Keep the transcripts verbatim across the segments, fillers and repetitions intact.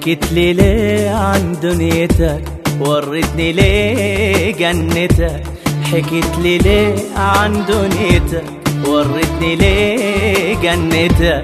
حكيت لي ليه عن دنيتك، وريتني ليه جنتك. حكيت لي ليه عن دنيتك، وريتني ليه جنتك.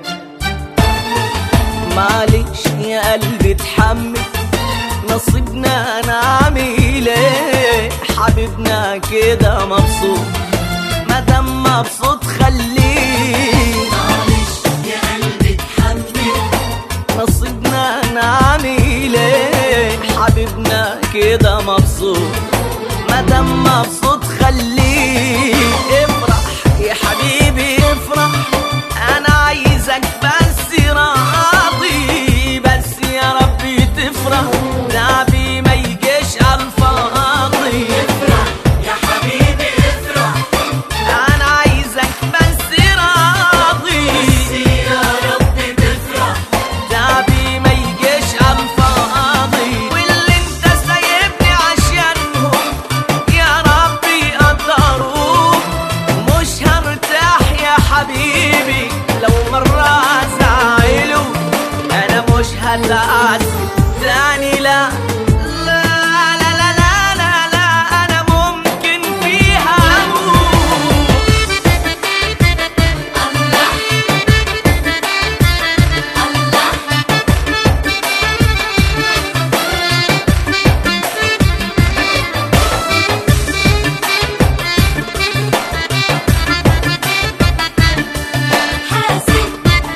معلش يا قلبي اتحمل، نصيبنا نعمل ايه؟ حبيبنا كده مبسوط، مادام مبسوط خليه. معلش يا قلبي اتحمل، نصيبنا نعمل ايه؟ حبيبنا كده مبسوط، مادام مبسوط خليه. افرح يا حبيبي افرح، انا عايزك بس راضي، بس يا ربي تفرح، تعبي ما يجيش عالفاضي. افرح يا حبيبي افرح، انا عايزك بس راضي، بس يا ربي تفرح، تعبي ما يجيش عالفاضي. واللي انت سايبني عشانهم يا ربي قدروك، مش هرتاح يا حبيبي لو مرة زعلوا. انا مش هتعذب تاني، لا لا لا لا لا لا لا، انا ممكن فيها اموت. الله الله. حاسب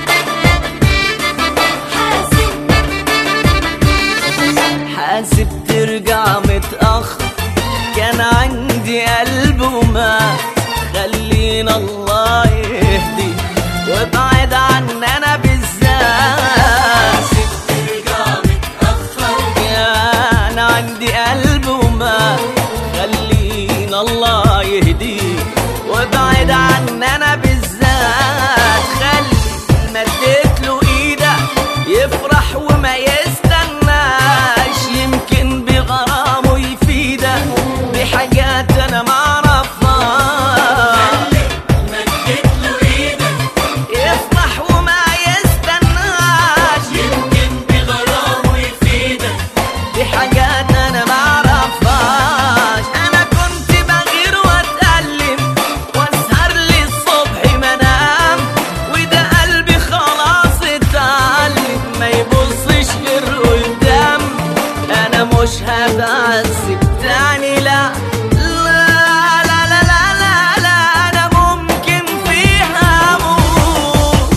حاسب حاسب ترجع متأخر، كان عندي قلب ومات. خلينا الله يهدي وابعد عننا بالذات. حاسب ترجع متأخر، كان عندي قلب ومات. خلينا الله يهدي وابعد عننا بالذات. خلي مديت له ايدك يفرح وما يستناش، يمكن بغرامه يفيدك بحاجات انا معرفهاش. مدت له ايدك يفرح وما يستناش، يمكن بغرامه يفيدك، بحاجات انا معرفهاش. انا كنت بغير واتألم واسهر للصبح ما انام، وده قلبي خلاص اتعلم ما يبصش غير قدام. انا مش هتعذب تاني، لا لا لا لا لا لا لا، انا ممكن فيها اموت.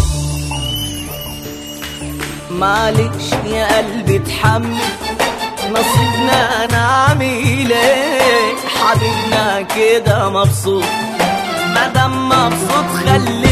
معلش يا قلبي اتحمل، نصيبنا نعمل ايه؟ حبيبنا كده مبسوط، مادام مبسوط خليه.